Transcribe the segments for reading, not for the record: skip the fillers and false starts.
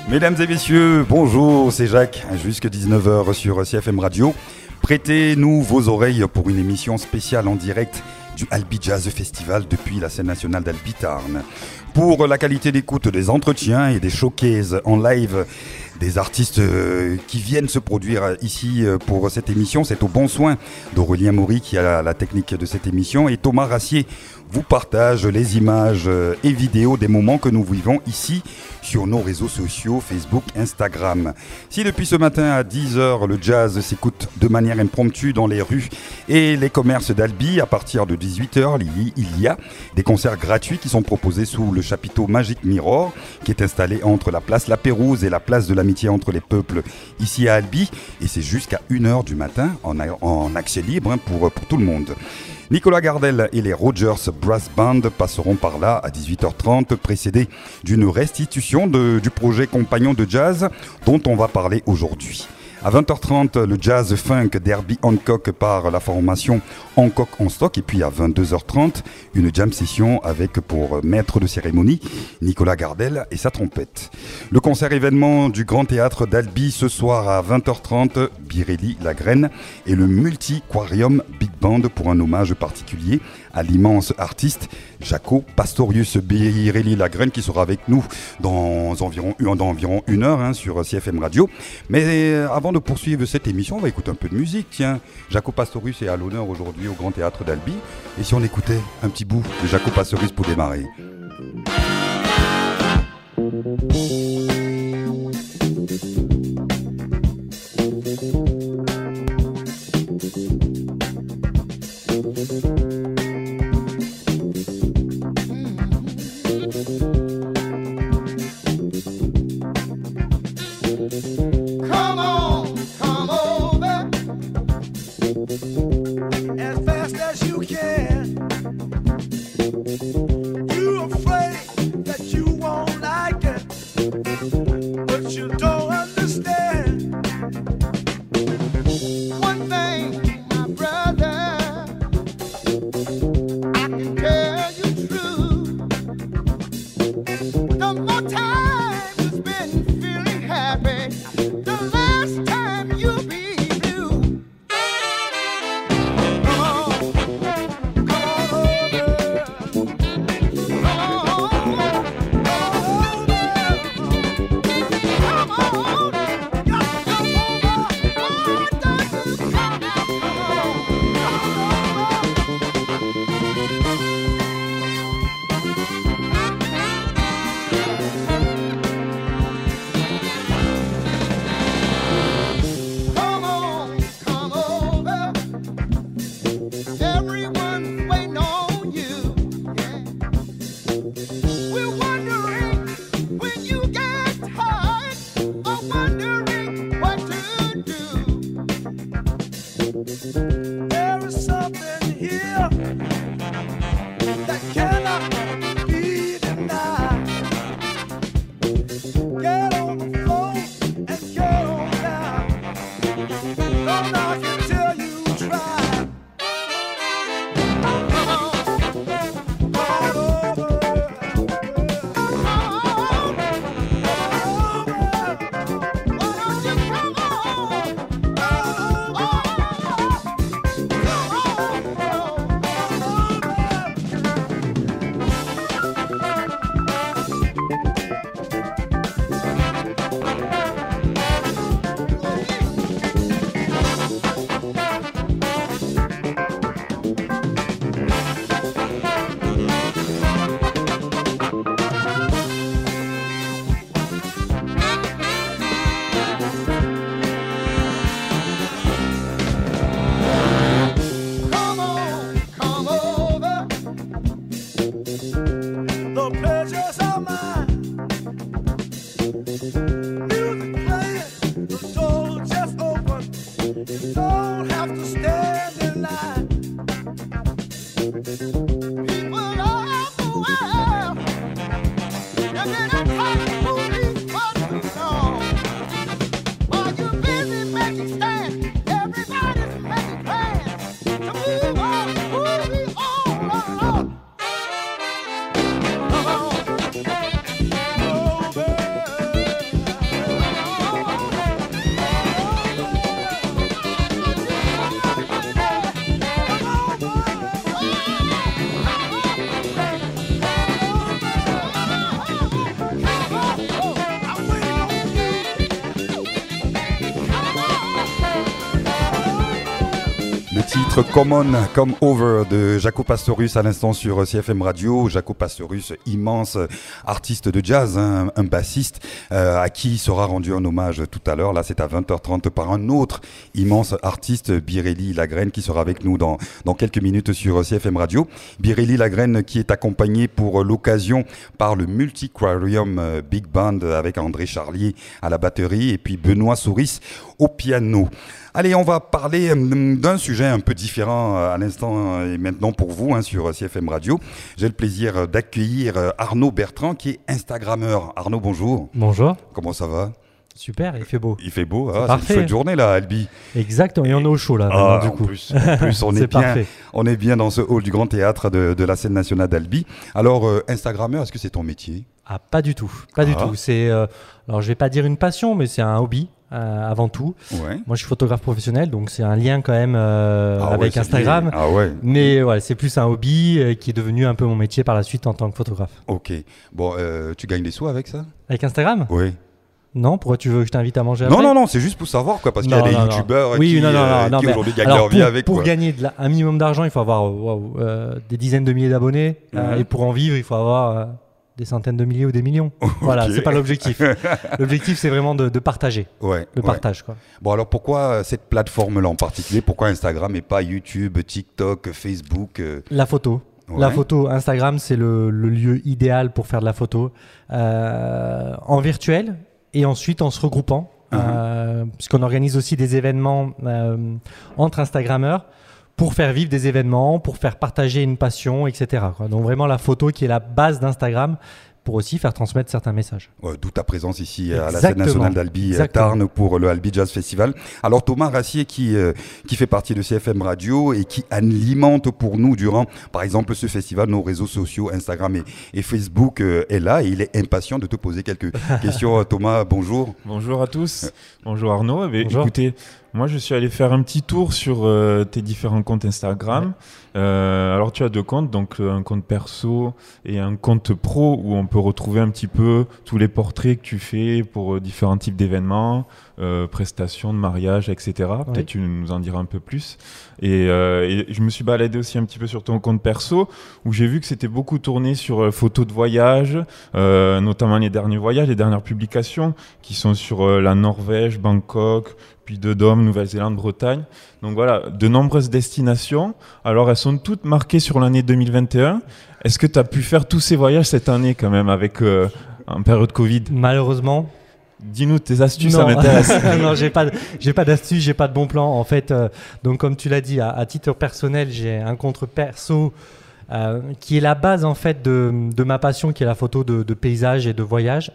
Mesdames et messieurs, bonjour, c'est Jacques, jusqu'à 19h sur CFM Radio. Prêtez-nous vos oreilles pour une émission spéciale en direct du Albi Jazz Festival depuis la scène nationale d'Albi Tarn. Pour la qualité d'écoute des entretiens et des showcases en live des artistes qui viennent se produire ici pour cette émission, c'est au bon soin d'Aurélien Maury qui a la technique de cette émission, et Thomas Rassier vous partage les images et vidéos des moments que nous vivons ici sur nos réseaux sociaux, Facebook, Instagram. Si depuis ce matin à 10h, le jazz s'écoute de manière impromptue dans les rues et les commerces d'Albi, à partir de 18h, il y a des concerts gratuits qui sont proposés sous le chapiteau Magic Mirror, qui est installé entre la place La Pérouse et la place de l'Amitié entre les peuples, ici à Albi. Et c'est jusqu'à 1h du matin en accès libre pour tout le monde. Nicolas Gardel et les Rogers Brass Band passeront par là à 18h30, précédés d'une restitution du projet Compagnon de Jazz dont on va parler aujourd'hui. À 20h30, le jazz funk d'Herbie Hancock par la formation Hancock on Stock. Et puis à 22h30, une jam session avec pour maître de cérémonie Nicolas Gardel et sa trompette. Le concert événement du Grand Théâtre d'Albi ce soir à 20h30, Birelli Lagrène et le Multi-Quarium Big Band pour un hommage particulier à l'immense artiste Jaco Pastorius. Birelli Lagrène qui sera avec nous dans environ 1 heure sur CFM Radio. Mais avant de poursuivre cette émission, on va écouter un peu de musique. Tiens, Jaco Pastorius est à l'honneur aujourd'hui au Grand Théâtre d'Albi. Et si on écoutait un petit bout de Jaco Pastorius pour démarrer? titre Come Over de Jaco Pastorius à l'instant sur CFM Radio. Jaco Pastorius, immense artiste de jazz, hein, un bassiste à qui sera rendu un hommage tout à l'heure. Là, c'est à 20h30 par un autre immense artiste, Birelli Lagraine, qui sera avec nous dans quelques minutes sur CFM Radio. Birelli Lagraine qui est accompagné pour l'occasion par le Multiquarium Big Band avec André Charlier à la batterie et puis Benoît Souris au piano. Allez, on va parler d'un sujet un peu différent à l'instant et maintenant pour vous hein, sur CFM Radio. J'ai le plaisir d'accueillir Arnaud Bertrand qui est Instagrammeur. Arnaud, bonjour. Bonjour. Comment ça va ? Super, il fait beau. Il fait beau, c'est une chouette journée là, Albi. Exactement, et on est au chaud là, maintenant, du coup. En plus on est bien dans ce hall du Grand Théâtre de la scène nationale d'Albi. Alors, Instagrammeur, est-ce que c'est ton métier ? Ah, pas du tout, pas du tout. C'est, alors je vais pas dire une passion, mais c'est un hobby. Avant tout. Ouais. Moi, je suis photographe professionnel, donc c'est un lien quand même avec Instagram. Ah ouais. Mais voilà, c'est plus un hobby qui est devenu un peu mon métier par la suite en tant que photographe. Ok. Bon, tu gagnes des sous avec ça ? Avec Instagram ? Oui. Non, pourquoi tu veux que je t'invite à manger après ? Non, c'est juste pour savoir quoi, parce qu'il y a des youtubeurs qui aujourd'hui gagnent leur vie avec. Pour gagner un minimum d'argent, il faut avoir des dizaines de milliers d'abonnés, et pour en vivre, il faut avoir des centaines de milliers ou des millions. Voilà, c'est pas l'objectif. L'objectif, c'est vraiment de partager. Le partage, quoi. Bon, alors pourquoi cette plateforme-là en particulier ? Pourquoi Instagram et pas YouTube, TikTok, Facebook La photo. Ouais. La photo, Instagram, c'est le lieu idéal pour faire de la photo en virtuel et ensuite en se regroupant. Puisqu'on organise aussi des événements entre Instagrammeurs pour faire vivre des événements, pour faire partager une passion, etc. Donc vraiment la photo qui est la base d'Instagram pour aussi faire transmettre certains messages. D'où ta présence ici à la scène nationale d'Albi Tarn pour le Albi Jazz Festival. Alors Thomas Rassier qui fait partie de CFM Radio et qui alimente pour nous durant par exemple ce festival nos réseaux sociaux Instagram et Facebook est là et il est impatient de te poser quelques questions. Thomas, bonjour. Bonjour à tous. Bonjour Arnaud. Bonjour. Écoutez, moi je suis allé faire un petit tour sur tes différents comptes Instagram. Alors tu as deux comptes, donc un compte perso et un compte pro où on peut retrouver un petit peu tous les portraits que tu fais pour différents types d'événements, prestations de mariage, etc. Peut-être tu nous en diras un peu plus. Et je me suis baladé aussi un petit peu sur ton compte perso où j'ai vu que c'était beaucoup tourné sur photos de voyage, notamment les derniers voyages, les dernières publications qui sont sur la Norvège, Bangkok, puis de Dôme, Nouvelle-Zélande, Bretagne. Donc voilà, de nombreuses destinations. Alors elles sont toutes marquées sur l'année 2021. Est-ce que tu as pu faire tous ces voyages cette année quand même avec en période Covid ? Malheureusement. Dis-nous tes astuces, ça m'intéresse. Non, j'ai pas d'astuces, j'ai pas de bon plan. En fait, donc comme tu l'as dit, à titre personnel, j'ai un compte perso qui est la base en fait de ma passion, qui est la photo de paysage et de voyage,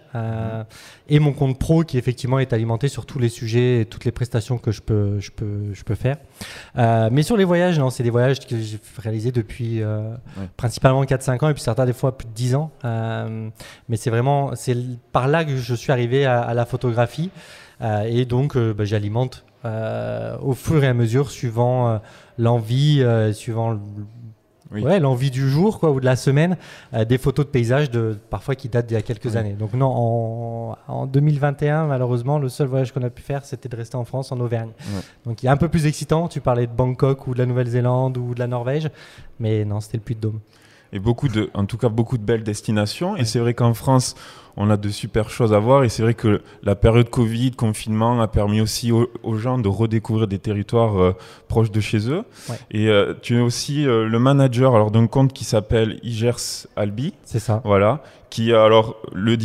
et mon compte pro qui effectivement est alimenté sur tous les sujets et toutes les prestations que je peux faire. Mais sur les voyages, non, c'est des voyages que j'ai réalisés depuis principalement 4-5 ans et puis certains des fois plus de 10 ans. Mais c'est par là que je suis arrivé à la photographie et donc j'alimente au fur et à mesure suivant l'envie, suivant l'envie du jour ou de la semaine, des photos de paysages parfois qui datent d'il y a quelques années. Donc non, en 2021, malheureusement, le seul voyage qu'on a pu faire, c'était de rester en France, en Auvergne. Donc il est un peu plus excitant, tu parlais de Bangkok ou de la Nouvelle-Zélande ou de la Norvège, mais non, c'était le Puy-de-Dôme. Et beaucoup de belles destinations. Et c'est vrai qu'en France, on a de super choses à voir. Et c'est vrai que la période Covid, confinement, a permis aussi aux gens de redécouvrir des territoires proches de chez eux. Ouais. Et tu es aussi le manager d'un compte qui s'appelle Igers Albi. C'est ça. Voilà. Qui alors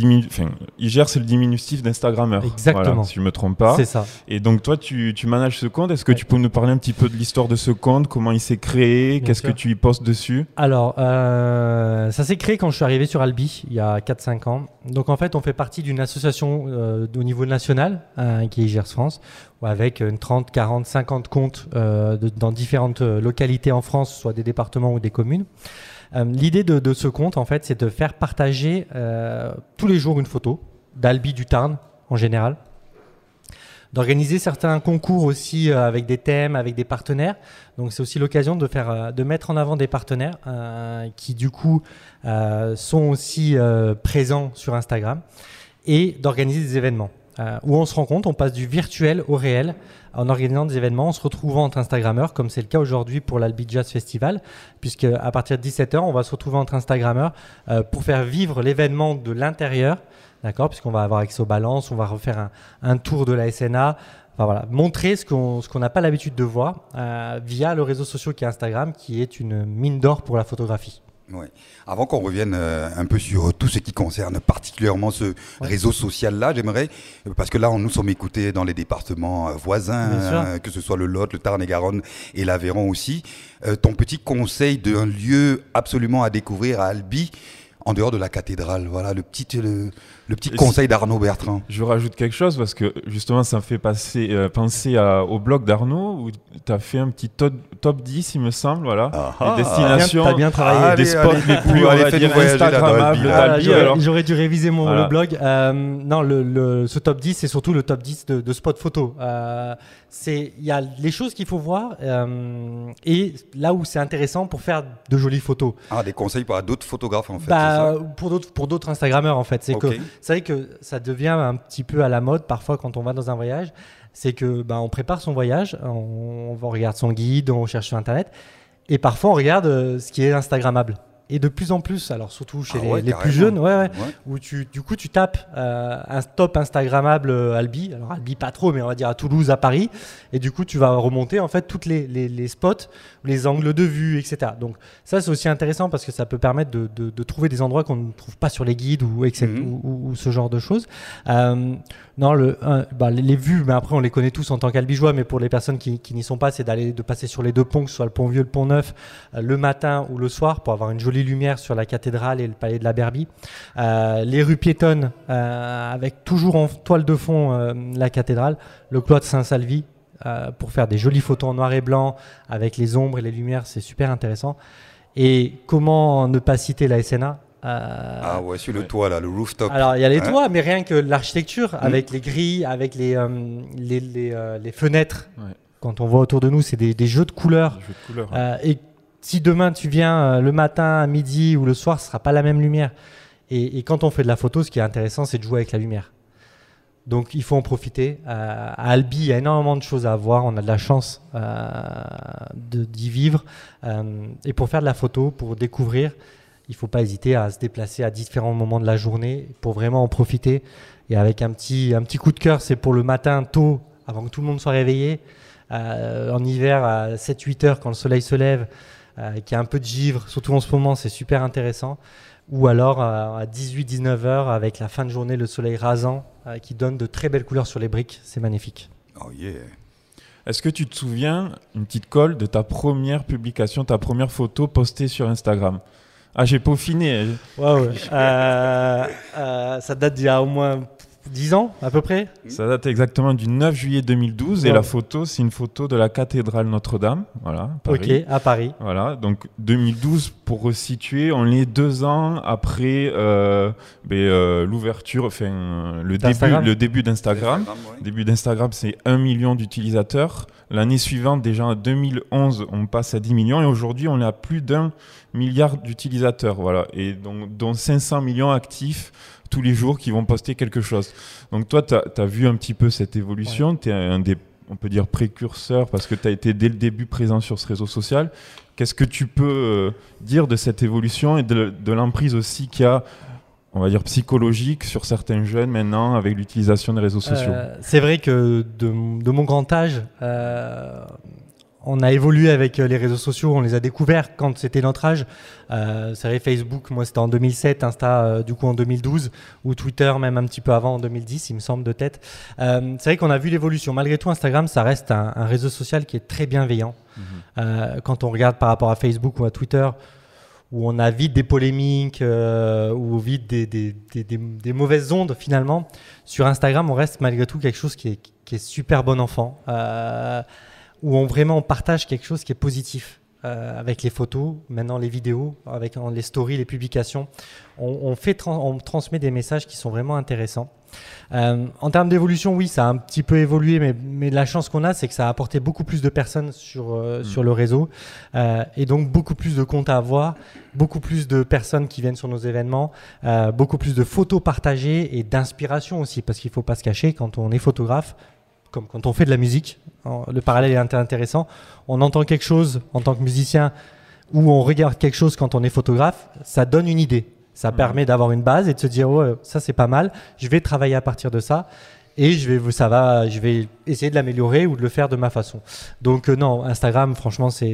Igers, c'est le diminutif d'Instagrammeur. Exactement. Voilà, si je me trompe pas. C'est ça. Et donc toi, tu manages ce compte. Est-ce que tu peux nous parler un petit peu de l'histoire de ce compte, comment il s'est créé, qu'est-ce que tu y postes dessus ? Alors, ça s'est créé quand je suis arrivé sur Albi il y a 4-5 ans. Donc en fait, on fait partie d'une association au niveau national qui est Igers France, avec une 30, 40, 50 comptes dans différentes localités en France, soit des départements ou des communes. L'idée de ce compte, en fait, c'est de faire partager tous les jours une photo d'Albi du Tarn en général, d'organiser certains concours aussi avec des thèmes, avec des partenaires. Donc c'est aussi l'occasion de mettre en avant des partenaires qui du coup sont aussi présents sur Instagram et d'organiser des événements. où on se rencontre, on passe du virtuel au réel en organisant des événements, en se retrouvant entre Instagrammeurs, comme c'est le cas aujourd'hui pour l'Albi Jazz Festival, puisque à partir de 17h, on va se retrouver entre Instagrammeurs pour faire vivre l'événement de l'intérieur, d'accord, puisqu'on va avoir accès aux balances, on va refaire un tour de la SNA. Enfin, voilà, montrer ce qu'on n'a pas l'habitude de voir via le réseau social qui est Instagram, qui est une mine d'or pour la photographie. Ouais. Avant qu'on revienne un peu sur tout ce qui concerne particulièrement ce réseau social-là, j'aimerais, parce que là, nous sommes écoutés dans les départements voisins, que ce soit le Lot, le Tarn-et-Garonne et l'Aveyron aussi. Ton petit conseil d'un lieu absolument à découvrir à Albi, en dehors de la cathédrale, voilà le petit conseil d'Arnaud Bertrand. Je rajoute quelque chose parce que justement ça me fait penser au blog d'Arnaud où tu as fait un petit top 10 il me semble, voilà, les destinations, t'as bien travaillé. Des spots les plus on va dire instagrammables d'Albi. J'aurais dû réviser le blog. Non, ce top 10 c'est surtout le top 10 de spots photo. Il y a les choses qu'il faut voir et là où c'est intéressant pour faire de jolies photos. Des conseils pour d'autres photographes en fait. Pour d'autres Instagrammeurs en fait, c'est vrai que ça devient un petit peu à la mode parfois quand on va dans un voyage. C'est que on prépare son voyage, on regarde son guide, on cherche sur internet et parfois on regarde ce qui est instagrammable. Et de plus en plus, alors surtout chez les plus jeunes, où tu tapes un top instagrammable Albi, alors Albi pas trop, mais on va dire à Toulouse, à Paris, et du coup tu vas remonter en fait toutes les spots, les angles de vue, etc. Donc ça c'est aussi intéressant parce que ça peut permettre de trouver des endroits qu'on ne trouve pas sur les guides ou ce genre de choses. Non, les vues, mais après on les connaît tous en tant qu'albigeois, mais pour les personnes qui n'y sont pas, c'est de passer sur les deux ponts, que ce soit le pont Vieux, le pont Neuf, le matin ou le soir, pour avoir une jolie lumière sur la cathédrale et le palais de la Berbie. Les rues piétonnes, avec toujours en toile de fond la cathédrale, le cloître Saint-Salvi, pour faire des jolies photos en noir et blanc, avec les ombres et les lumières, c'est super intéressant. Et comment ne pas citer la SNA? Sur le toit là, le rooftop. Alors il y a les toits, mais rien que l'architecture, avec les grilles, avec les fenêtres. Ouais. Quand on voit autour de nous, c'est des jeux de couleurs. Et si demain tu viens le matin, à midi ou le soir, ce sera pas la même lumière. Et quand on fait de la photo, ce qui est intéressant, c'est de jouer avec la lumière. Donc il faut en profiter. À Albi, il y a énormément de choses à voir. On a de la chance d'y vivre. Et pour faire de la photo, pour découvrir, il ne faut pas hésiter à se déplacer à différents moments de la journée pour vraiment en profiter. Et avec un petit coup de cœur, c'est pour le matin tôt, avant que tout le monde soit réveillé. En hiver, à 7-8 heures, quand le soleil se lève, qu'il y a un peu de givre, surtout en ce moment, c'est super intéressant. Ou alors à 18-19 heures, avec la fin de journée, le soleil rasant, qui donne de très belles couleurs sur les briques. C'est magnifique. Oh yeah. Est-ce que tu te souviens, une petite colle, de ta première publication, ta première photo postée sur Instagram ? J'ai peaufiné. Ouais. Ça date d'il y a au moins 10 ans, à peu près. Ça date exactement du 9 juillet 2012. Et la photo, c'est une photo de la cathédrale Notre-Dame. Voilà, Paris. À Paris. Voilà, donc 2012, pour resituer, on est 2 ans après l'ouverture, le début d'Instagram. Le début d'Instagram, c'est 1 million d'utilisateurs. L'année suivante, déjà en 2011, on passe à 10 millions. Et aujourd'hui, on est à plus d'1 milliard d'utilisateurs. Voilà, et donc, dont 500 millions actifs tous les jours qui vont poster quelque chose. Donc toi, tu as vu un petit peu cette évolution. Tu es un des, on peut dire, précurseurs parce que tu as été dès le début présent sur ce réseau social. Qu'est-ce que tu peux dire de cette évolution et de l'emprise aussi qu'il y a, on va dire, psychologique sur certains jeunes maintenant avec l'utilisation des réseaux sociaux? C'est vrai que de mon grand âge, on a évolué avec les réseaux sociaux, on les a découverts quand c'était notre âge. C'est vrai, Facebook, moi c'était en 2007, Insta du coup en 2012, ou Twitter même un petit peu avant en 2010, il me semble de tête. C'est vrai qu'on a vu l'évolution. Malgré tout, Instagram, ça reste un réseau social qui est très bienveillant. Quand on regarde par rapport à Facebook ou à Twitter, où on a vite des polémiques ou vite des mauvaises ondes finalement. Sur Instagram, on reste malgré tout quelque chose qui est super bon enfant. Où on vraiment partage quelque chose qui est positif avec les photos, maintenant les vidéos, avec les stories, les publications. On transmet des messages qui sont vraiment intéressants. En termes d'évolution, oui, ça a un petit peu évolué, mais la chance qu'on a, c'est que ça a apporté beaucoup plus de personnes sur le réseau, et donc beaucoup plus de comptes à avoir, beaucoup plus de personnes qui viennent sur nos événements, beaucoup plus de photos partagées et d'inspiration aussi, parce qu'il ne faut pas se cacher, quand on est photographe, comme quand on fait de la musique, le parallèle est intéressant, on entend quelque chose en tant que musicien, ou on regarde quelque chose quand on est photographe, ça donne une idée. Ça permet d'avoir une base et de se dire oh, ça c'est pas mal, je vais travailler à partir de ça et je vais essayer de l'améliorer ou de le faire de ma façon. Donc non, Instagram franchement c'est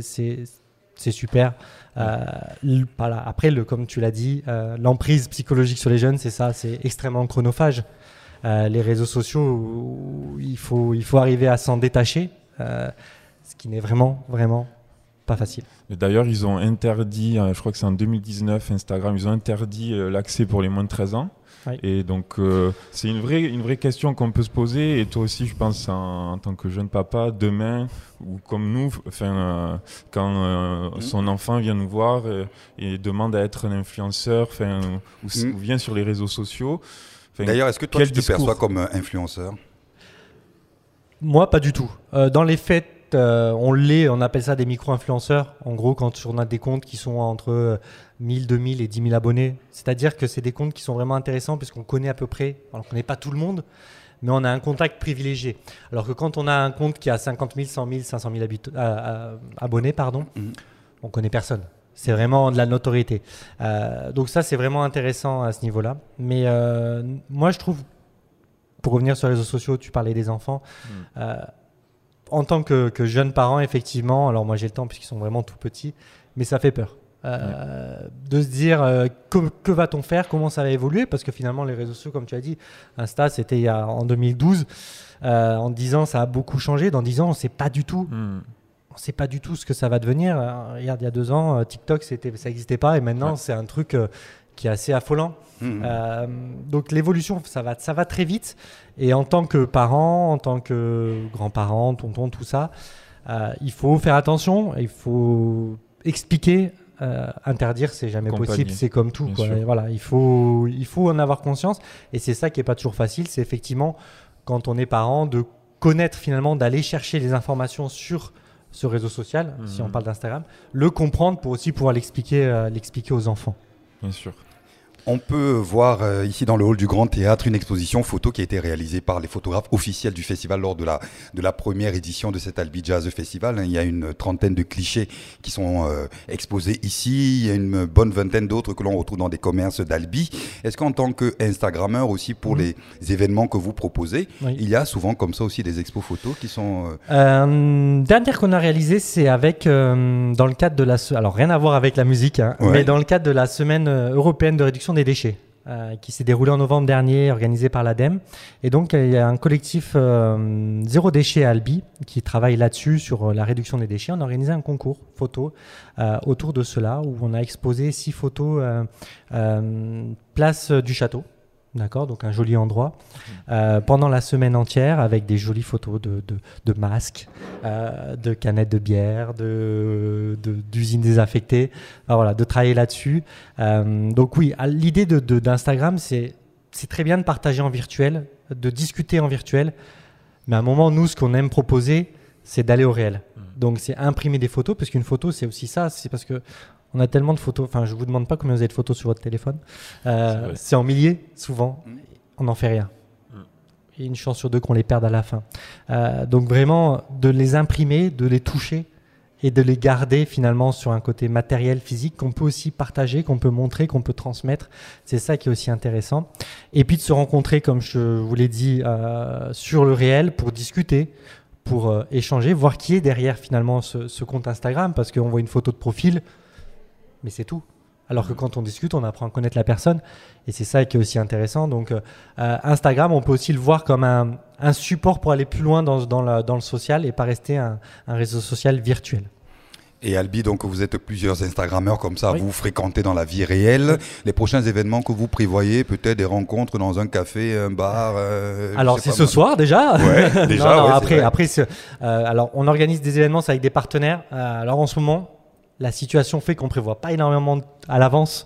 super. Voilà. Après, comme tu l'as dit, l'emprise psychologique sur les jeunes, c'est ça, c'est extrêmement chronophage. Les réseaux sociaux, il faut arriver à s'en détacher, ce qui n'est vraiment pas facile. Et d'ailleurs, ils ont interdit, je crois que c'est en 2019, Instagram, ils ont interdit l'accès pour les moins de 13 ans. Oui. Et donc, c'est une vraie question qu'on peut se poser. Et toi aussi, je pense, en tant que jeune papa, demain, ou comme nous, quand son enfant vient nous voir et demande à être un influenceur, ou vient sur les réseaux sociaux. D'ailleurs, est-ce que toi, tu te perçois comme influenceur ? Moi, pas du tout. Dans les faits, on appelle ça des micro-influenceurs. En gros, quand on a des comptes qui sont entre 1000, 2000 et 10 000 abonnés, c'est-à-dire que c'est des comptes qui sont vraiment intéressants puisqu'on connaît à peu près, on ne connaît pas tout le monde, mais on a un contact privilégié. Alors que quand on a un compte qui a 50 000, 100 000, 500 000 abonnés, on ne connaît personne. C'est vraiment de la notoriété. Donc ça, c'est vraiment intéressant à ce niveau-là. Mais moi, je trouve, pour revenir sur les réseaux sociaux, tu parlais des enfants, en tant que jeune parent, effectivement, alors moi j'ai le temps puisqu'ils sont vraiment tout petits, mais ça fait peur. De se dire que va-t-on faire, comment ça va évoluer, parce que finalement les réseaux sociaux, comme tu as dit, Insta c'était en 2012, en 10 ans ça a beaucoup changé, dans 10 ans on ne sait pas du tout. On ne sait pas du tout ce que ça va devenir. Regarde, il y a 2 ans, TikTok ça n'existait pas et maintenant c'est un truc qui est assez affolant. Donc l'évolution, ça va très vite. Et en tant que parent, en tant que grand-parent, tonton, tout ça, il faut faire attention, il faut expliquer. Interdire, c'est jamais possible, c'est comme tout, quoi. Et voilà, il faut en avoir conscience. Et c'est ça qui n'est pas toujours facile, c'est effectivement, quand on est parent, de connaître finalement, d'aller chercher les informations sur ce réseau social, si on parle d'Instagram, le comprendre pour aussi pouvoir l'expliquer aux enfants. Bien sûr. On peut voir ici dans le hall du Grand Théâtre une exposition photo qui a été réalisée par les photographes officiels du festival lors de la première édition de cet Albi Jazz Festival. Il y a une 30aine de clichés qui sont exposés ici. Il y a une bonne vingtaine d'autres que l'on retrouve dans des commerces d'Albi. Est-ce qu'en tant qu'Instagrammeur aussi, pour les événements que vous proposez, il y a souvent comme ça aussi des expos photos qui sont... Dernière qu'on a réalisée, c'est avec, dans le cadre de la... Alors rien à voir avec la musique, mais dans le cadre de la semaine européenne de réduction des déchets qui s'est déroulé en novembre dernier, organisé par l'ADEME. Et donc, il y a un collectif Zéro Déchet à Albi qui travaille là-dessus, sur la réduction des déchets. On a organisé un concours photo autour de cela, où on a exposé 6 photos place du château. D'accord, donc un joli endroit, pendant la semaine entière, avec des jolies photos de masques, de canettes de bière, d'usines désaffectées, voilà, de travailler là-dessus. Donc oui, l'idée d'Instagram, c'est très bien de partager en virtuel, de discuter en virtuel, mais à un moment, nous, ce qu'on aime proposer, c'est d'aller au réel. Donc c'est imprimer des photos, parce qu'une photo, c'est aussi ça, c'est parce que on a tellement de photos, enfin je ne vous demande pas combien vous avez de photos sur votre téléphone, c'est en milliers souvent, on n'en fait rien. Il y a une chance sur 2 qu'on les perde à la fin. Donc vraiment de les imprimer, de les toucher et de les garder finalement sur un côté matériel, physique, qu'on peut aussi partager, qu'on peut montrer, qu'on peut transmettre, c'est ça qui est aussi intéressant. Et puis de se rencontrer, comme je vous l'ai dit, sur le réel pour discuter, pour échanger, voir qui est derrière finalement ce compte Instagram, parce qu'on voit une photo de profil, mais c'est tout. Alors que quand on discute, on apprend à connaître la personne. Et c'est ça qui est aussi intéressant. Donc, Instagram, on peut aussi le voir comme un support pour aller plus loin dans le social et pas rester un réseau social virtuel. Et Albi, donc vous êtes plusieurs Instagrammeurs comme ça, vous fréquentez dans la vie réelle. Les prochains événements que vous prévoyez, peut-être des rencontres dans un café, un bar. Alors c'est ce soir déjà. Ouais, déjà. Non, après, alors on organise des événements avec des partenaires. Alors en ce moment, la situation fait qu'on prévoit pas énormément à l'avance.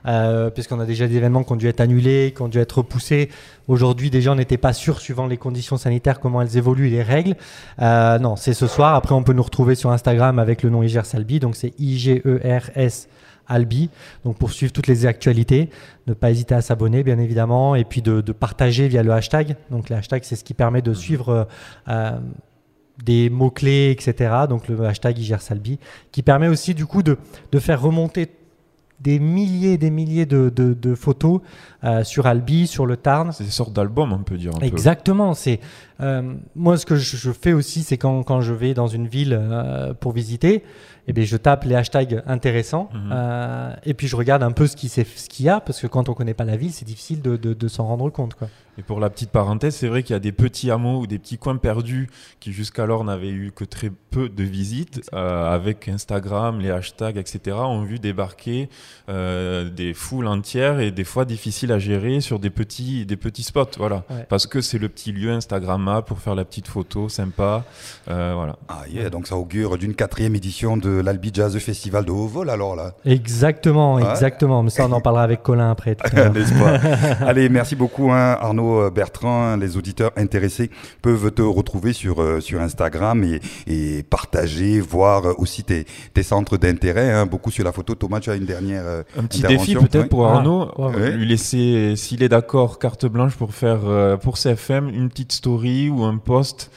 puisqu'on a déjà des événements qui ont dû être annulés, qui ont dû être repoussés. Aujourd'hui, déjà, on n'était pas sûr, suivant les conditions sanitaires, comment elles évoluent et les règles. Non, c'est ce soir. Après, on peut nous retrouver sur Instagram avec le nom IGERS Albi, donc c'est IGERS Albi, donc pour suivre toutes les actualités, ne pas hésiter à s'abonner bien évidemment, et puis de partager via le hashtag. Donc le hashtag, c'est ce qui permet de suivre des mots-clés, etc. Donc le hashtag IGERS Albi, qui permet aussi du coup de faire remonter des milliers et des milliers de photos sur Albi, sur le Tarn. C'est des sortes d'albums, on peut dire. Exactement. C'est, moi, ce que je fais aussi, c'est quand je vais dans une ville pour visiter, eh bien, je tape les hashtags intéressants et puis je regarde un peu ce qu'il y a, parce que quand on ne connaît pas la ville, c'est difficile de s'en rendre compte, quoi. Et pour la petite parenthèse, c'est vrai qu'il y a des petits hameaux ou des petits coins perdus qui jusqu'alors n'avaient eu que très peu de visites. Avec Instagram, les hashtags, etc., ont vu débarquer des foules entières et des fois difficiles à gérer sur des petits spots. Voilà. Ouais. Parce que c'est le petit lieu Instagrammable pour faire la petite photo sympa. Voilà. Ah yeah, donc ça augure d'une 4e édition de l'Albi Jazz Festival de haut vol alors là. Exactement. Mais ça, on en parlera avec Colin après. N'est-ce pas? Allez, merci beaucoup Arnaud Bertrand. Les auditeurs intéressés peuvent te retrouver sur Instagram et partager, voir aussi tes centres d'intérêt. Beaucoup sur la photo. Thomas, tu as une dernière un petit défi peut-être pour Arnaud, lui laisser, s'il est d'accord, carte blanche pour faire pour CFM une petite story ou un post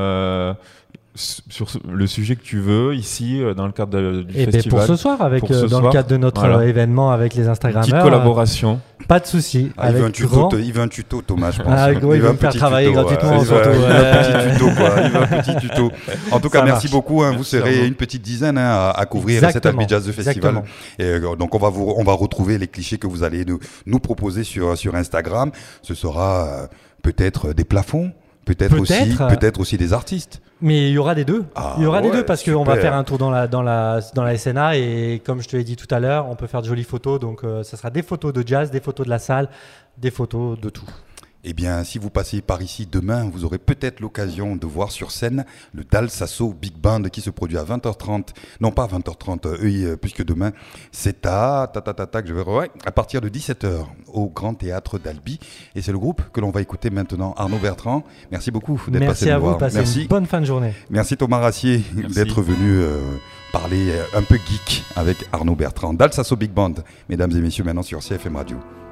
sur le sujet que tu veux ici dans le cadre du festival. Et pour ce soir, le cadre de notre événement avec les Instagrammeurs. Petite collaboration. Pas de souci. Il veut un tuto, Thomas, je pense. Il veut me faire travailler gratuitement. Il veut un petit tuto. En tout cas, merci beaucoup. Vous serez une petite dizaine à couvrir cet Albi Jazz Festival. Et donc, on va retrouver les clichés que vous allez nous proposer sur Instagram. Ce sera peut-être des plafonds. Peut-être aussi des artistes. Mais il y aura des deux. Il y aura des deux parce qu'on va faire un tour dans la SNA et comme je te l'ai dit tout à l'heure, on peut faire de jolies photos. Donc, ça sera des photos de jazz, des photos de la salle, des photos de tout. Eh bien, si vous passez par ici demain, vous aurez peut-être l'occasion de voir sur scène le Dal Sasso Big Band qui se produit à 20h30. Non, pas à 20h30, puisque demain, c'est à partir de 17h au Grand Théâtre d'Albi. Et c'est le groupe que l'on va écouter maintenant. Arnaud Bertrand, merci beaucoup d'être passé nous voir. Merci à vous, passez une bonne fin de journée. Merci Thomas Rassier d'être venu parler un peu geek avec Arnaud Bertrand. Dal Sasso Big Band, mesdames et messieurs, maintenant sur CFM Radio.